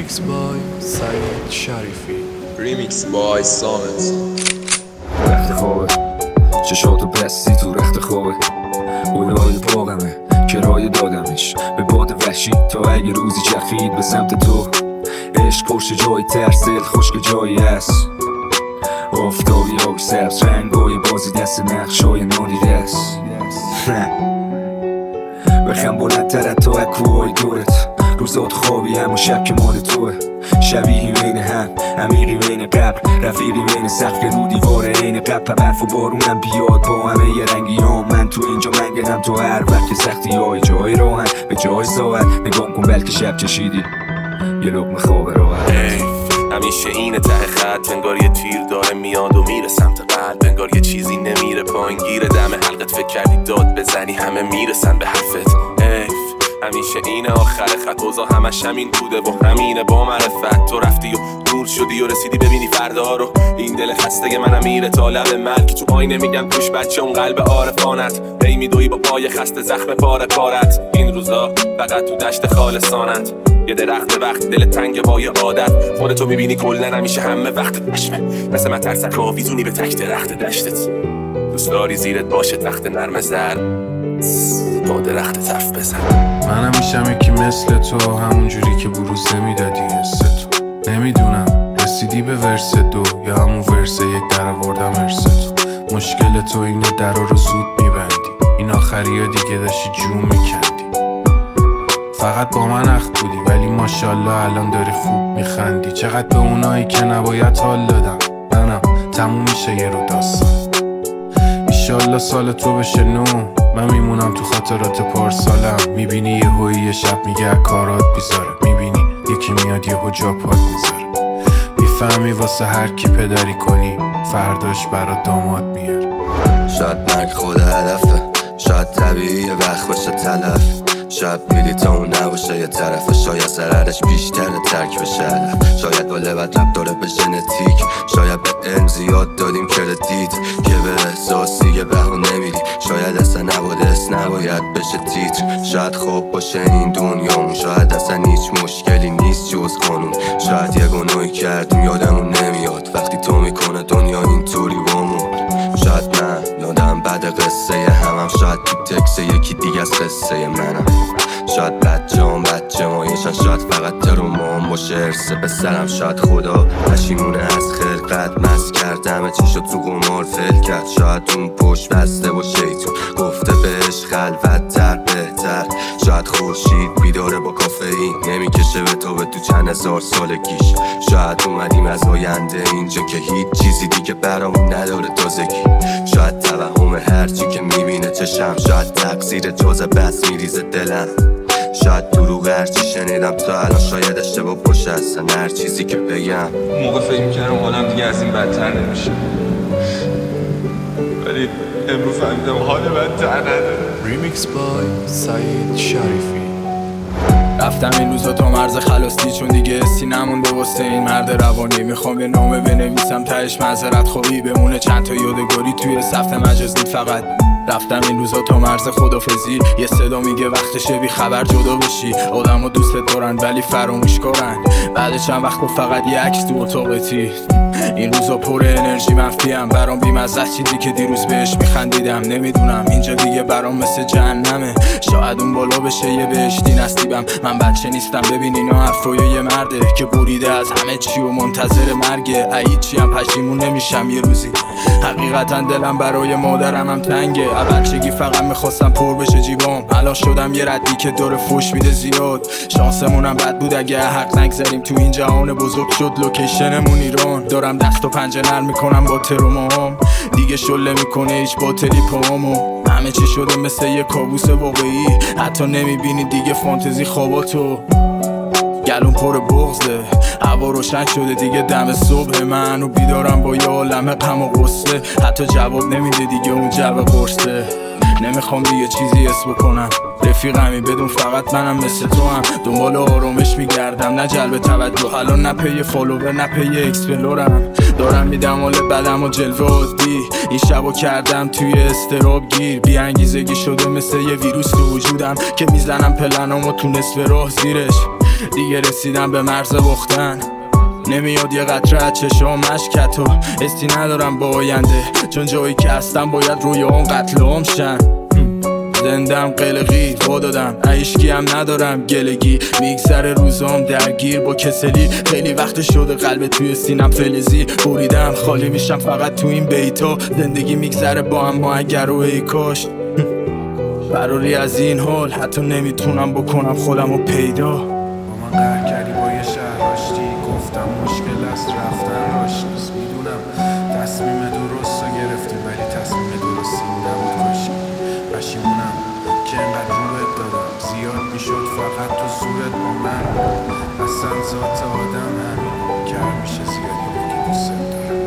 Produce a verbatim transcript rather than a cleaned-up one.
ریمیکس بای سعید شریفی. ریمیکس بای سامت. رخت خوابه چشاتو بستی تو رخت خوابه اولای باغمه کرایه دادمش به باد وحشی تا اگه روزی چرخید به سمت تو. عشق پشت جای ترس، دل خشک جایی هست، آفتابی آبی سبز رنگای بازی دست نقشای نادیده است. بخم بلندتر تا اکوهای دورت، روزات خوابی اما شب که مال توه. شبیهی بین هم، عمیقی بین قبر، رفیقی بین سقف رو دیوار عین قبر. برف و بارونم بیاد با همه یه رنگی ها، من تو اینجا منگنم تو هر وقت که سختی های جای راهن به جای ساعت. نگام کن بلکه شب چشیدی یه لقمه خواب راحت. همیشه اینه ته خط، انگار یه تیر داره میاد و میره سمت قلب، انگار یه چیزی نمیره پایین گیره دم حلقت. فکر کردی داد بزنی همه میرسن به حرفت. ایف همیشه اینه آخر خط، اوضاع همش همین بوده و همینه با معرفت. تو رفتی و دور شدی و رسیدی ببینی فردا رو. این دل خسته منم میره تا لب ملک، تو آینه میگم توش بچه اون قلب عارفانت. هی میدوی با پای خسته زخم پاره پارت. این روزا فقط تو دشت خالصانت، یه درخت وقت دل تنگ وای عادت. خودتو میبینی کلن همیشه همه وقتت نشمه، مثل مترسک آویزونی به تک درخت دشتت. دوست داری زیرت باشه تخت نرم زر، با درخت حرف بزن. منم میشم یکی مثل تو، همون جوری که بروز نمیدادی حس تو. نمیدونم رسیدی به ورس دو یا همون ورس یک، در آوردم ارس تو. مشکل تو اینه درا رو زود میبندی، این آخری ها دیگه داشتی جون میکندی. فقط با من اخت بودی ولی ماشاءالله الان داری خوب میخندی. چقدر به اونایی که نباید حال دادم، منم تموم میشه یه رو داستان. ایشالله سال تو بشه نو، من میمونم تو خاطرات پارسالم. میبینی یه هوی یه شب میگه کارات بیزاره، میبینی یکی میاد یه هو جا پات میذاره. میفهمی واسه هر کی پدری کنی فرداش برات داماد میاره. شاید مرگ خود هدفه، شاید طبیعی وقت باشه تلف، شاید بلیط اون نباشه یه طرفه، شاید ضررش بیشتره ترک بشه هدف. شاید با لبت رب داره به ژنتیک، شاید به علم زیاد دادیم کردیت که به احساسی یه بهو نمیری. شاید اصلا نباید نباید بشه تیتر، شاید خوب باشه این دنیامون، شاید اصلا هیچ مشکلی نیست جز قانون. شاید یه گناهی کردیم یادمون نمیاد وقتی تو میکنه دنیا اینطوری بامون. شاید من یادم بعد قصه همم، شاید تو تکس یکی دیگه از قصه منم. شاید بچه هم بچه مایشن، شاید فقط تروما هم باشه ارث به سرم. شاید خدا پشیمونه از خلقت، مست کردم چی شد تو قمار فل کرد. شاید اون پشت بسته با شیطون گفته بهش خلوت تر بهتر. شاید خورشید بیداره با کافئین، نمیکشه به تو به تو چند هزار سالگیش. شاید اومدیم از آینده اینجا که هیچ چیزی دیگه برامون نداره تازگی. شاید توهم هرچی که میبینه چشم، شاید تقصیر جزء بس میریزه دلم. شاید دروغ هرچی شنیدم تا الان، شاید اشتباه باشه اصلا هر چیزی که بگم. موقع فکر میکردم حالم دیگه از این بدتر نمیشه، ولی امروز فهمیدم حال بدتر نداره. ریمیکس بای سعید شریفی. رفتم این روزا تا مرز خلاستی، چون دیگه حسی نمونده واسه این مرد روانی. میخوام یه نامه بنویسم تهش معذرت خواهی بمونه، چند تا یادگاری توی صفحه مجازی. فقط رفتم این روزا تا مرز خدافزی، یه صدا میگه وقتشه بی خبر جدا بشی. آدمو دوستت دارن ولی فراموش کارن، بعد چند وقت با فقط یه عکس تو اتاقتی. این روزا پر انرژی منفیم، برام بی‌مزه چیزی که دیروز بهش میخندیدم. نمیدونم اینجا دیگه برام مثل جهنمه، شاید اون بالا بشه یه بهشتی نصیبم. من بچه نیستم ببین اینا حرفای یه مرده که بریده از همه چی و منتظر مرگه. ای چی هم پشیمون نمیشم یه روزی، حقیقتا دلم برای مادرم هم تنگه. بچگی فقط میخواستم پر بشه جیبام، الان شدم یه ردی که داره فوش میده زیاد. شانسمونم بد بود اگه حق نگذاریم، تو این جهان بزرگ شد لوکیشنمون ایران. دارم دست و پنجه نرم میکنم با ترومام، دیگه شله میکنه هیچ باطلی پامو. همه چی شده مثل یه کابوس واقعی، حتی نمیبینی دیگه فانتزی خواباتو. گلون پر بغضه، هوا روشن شده دیگه دم صبح، من و بیدارم با یه عالمه غم و غصه. حتی جواب نمیده دیگه اون جو قرصه، نمیخوام دیگه چیزی حس بکنم. رفیقمی بدون فقط منم مثل تو هم، دنبال آرامش میگردم نه جلب توجه. الان نه پی فالوور نه پی اکسپلورم، دارم میدم حال بدم و جلوه عادی. این شبو کردم توی استراب گیر، بی انگیزگی شده مثل یه ویروس تو وجودم که میزنم پلنامو تو نصف راه زیرش. دیگه رسیدم به مرز بختن. نمیاد یه قطره چشم مشکتو استی ندارم با آینده، چون جایی که هستم باید روی اون قتل عام شن. زندم قلقی با دادم عیشکی هم ندارم گلگی، میگذره روزام درگیر با کسلی. خیلی وقت شده قلب توی سینم فلزی بریدم، خالی میشم فقط تو این بیتا. زندگی میگذره با هم ما اگر و ای کاش فراری از این حال حتی نمیتونم بکنم خودم رو پیدا. با من قهر کردی با یه شهر آشتی، گفتم مشکل است رفتن راش نیست. میدونم تصمیم درست رو گرفتی ولی تصمیم درستی نبود کاشی. پشیمونم که انقدر روت دادم، زیاد میشد فقط تو صورت با من. اصلا ذات آدم همین که همیشه زیادی بگی دوست دارم.